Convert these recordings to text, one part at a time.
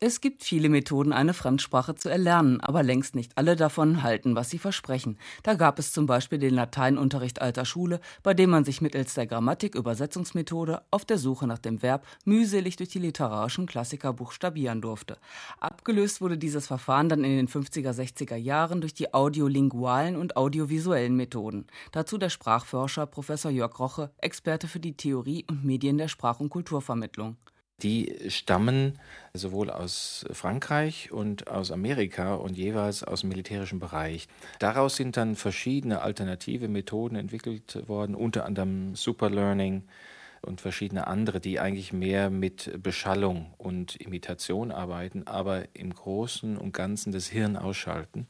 Es gibt viele Methoden, eine Fremdsprache zu erlernen, aber längst nicht alle davon halten, was sie versprechen. Da gab es zum Beispiel den Lateinunterricht alter Schule, bei dem man sich mittels der Grammatik-Übersetzungsmethode auf der Suche nach dem Verb mühselig durch die literarischen Klassiker buchstabieren durfte. Abgelöst wurde dieses Verfahren dann in den 50er, 60er Jahren durch die audiolingualen und audiovisuellen Methoden. Dazu der Sprachforscher Professor Jörg Roche, Experte für die Theorie und Medien der Sprach- und Kulturvermittlung. Die stammen sowohl aus Frankreich und aus Amerika und jeweils aus dem militärischen Bereich. Daraus sind dann verschiedene alternative Methoden entwickelt worden, unter anderem Superlearning und verschiedene andere, die eigentlich mehr mit Beschallung und Imitation arbeiten, aber im Großen und Ganzen das Hirn ausschalten.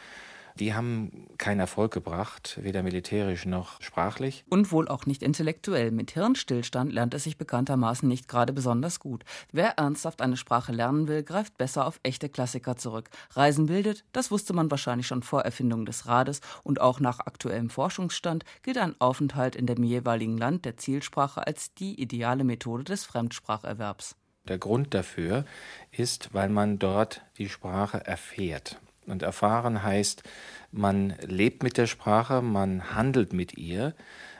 Die haben keinen Erfolg gebracht, weder militärisch noch sprachlich. Und wohl auch nicht intellektuell. Mit Hirnstillstand lernt es sich bekanntermaßen nicht gerade besonders gut. Wer ernsthaft eine Sprache lernen will, greift besser auf echte Klassiker zurück. Reisen bildet, das wusste man wahrscheinlich schon vor Erfindung des Rades. Und auch nach aktuellem Forschungsstand gilt ein Aufenthalt in dem jeweiligen Land der Zielsprache als die ideale Methode des Fremdspracherwerbs. Der Grund dafür ist, weil man dort die Sprache erfährt. Und erfahren heißt, man lebt mit der Sprache, man handelt mit ihr,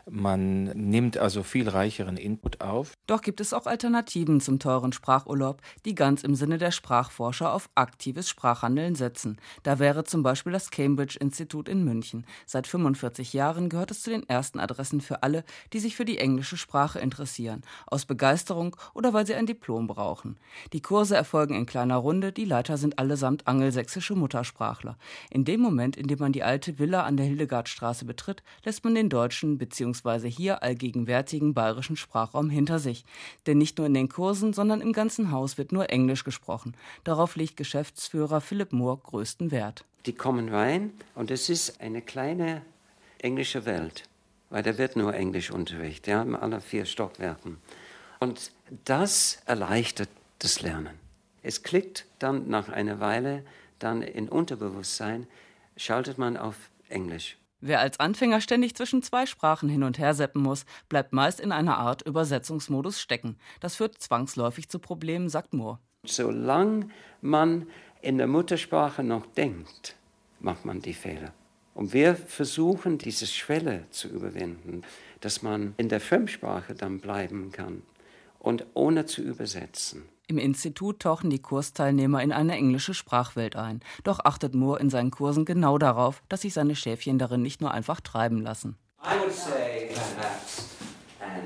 man nimmt also viel reicheren Input auf. Doch gibt es auch Alternativen zum teuren Sprachurlaub, die ganz im Sinne der Sprachforscher auf aktives Sprachhandeln setzen. Da wäre zum Beispiel das Cambridge-Institut in München. Seit 45 Jahren gehört es zu den ersten Adressen für alle, die sich für die englische Sprache interessieren, aus Begeisterung oder weil sie ein Diplom brauchen. Die Kurse erfolgen in kleiner Runde, die Leiter sind allesamt angelsächsische Muttersprachler. In dem Moment, in dem man die alte Villa an der Hildegardstraße betritt, lässt man den deutschen bzw. hier allgegenwärtigen bayerischen Sprachraum hinter sich. Denn nicht nur in den Kursen, sondern im ganzen Haus wird nur Englisch gesprochen. Darauf legt Geschäftsführer Philipp Mohr größten Wert. Die kommen rein und es ist eine kleine englische Welt, weil da wird nur Englischunterricht, ja, in alle 4 Stockwerken. Und das erleichtert das Lernen. Es klickt dann nach einer Weile, dann in Unterbewusstsein, schaltet man auf Englisch. Wer als Anfänger ständig zwischen 2 Sprachen hin und her seppen muss, bleibt meist in einer Art Übersetzungsmodus stecken. Das führt zwangsläufig zu Problemen, sagt Mohr. Solange man in der Muttersprache noch denkt, macht man die Fehler. Und wir versuchen, diese Schwelle zu überwinden, dass man in der Fremdsprache dann bleiben kann und ohne zu übersetzen. Im Institut tauchen die Kursteilnehmer in eine englische Sprachwelt ein. Doch achtet Mohr in seinen Kursen genau darauf, dass sich seine Schäfchen darin nicht nur einfach treiben lassen. I would say perhaps an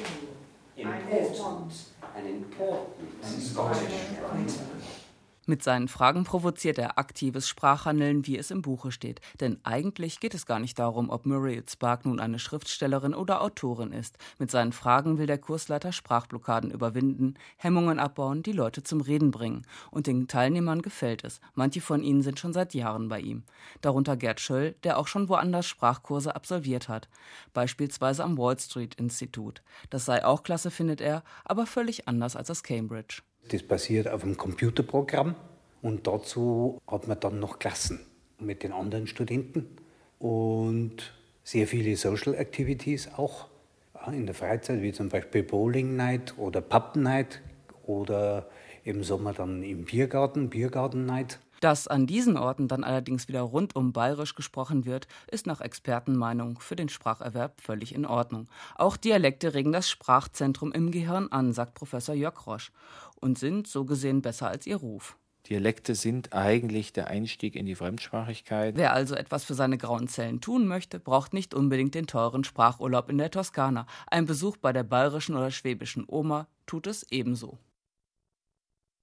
important Scottish. Mit seinen Fragen provoziert er aktives Sprachhandeln, wie es im Buche steht. Denn eigentlich geht es gar nicht darum, ob Muriel Spark nun eine Schriftstellerin oder Autorin ist. Mit seinen Fragen will der Kursleiter Sprachblockaden überwinden, Hemmungen abbauen, die Leute zum Reden bringen. Und den Teilnehmern gefällt es. Manche von ihnen sind schon seit Jahren bei ihm. Darunter Gerd Schöll, der auch schon woanders Sprachkurse absolviert hat. Beispielsweise am Wall Street Institut. Das sei auch klasse, findet er, aber völlig anders als das Cambridge. Das basiert auf einem Computerprogramm und dazu hat man dann noch Klassen mit den anderen Studenten und sehr viele Social Activities auch in der Freizeit, wie zum Beispiel Bowling Night oder Pub Night oder im Sommer dann im Biergarten Night. Dass an diesen Orten dann allerdings wieder rundum bayerisch gesprochen wird, ist nach Expertenmeinung für den Spracherwerb völlig in Ordnung. Auch Dialekte regen das Sprachzentrum im Gehirn an, sagt Professor Jörg Roche, und sind so gesehen besser als ihr Ruf. Dialekte sind eigentlich der Einstieg in die Fremdsprachigkeit. Wer also etwas für seine grauen Zellen tun möchte, braucht nicht unbedingt den teuren Sprachurlaub in der Toskana. Ein Besuch bei der bayerischen oder schwäbischen Oma tut es ebenso.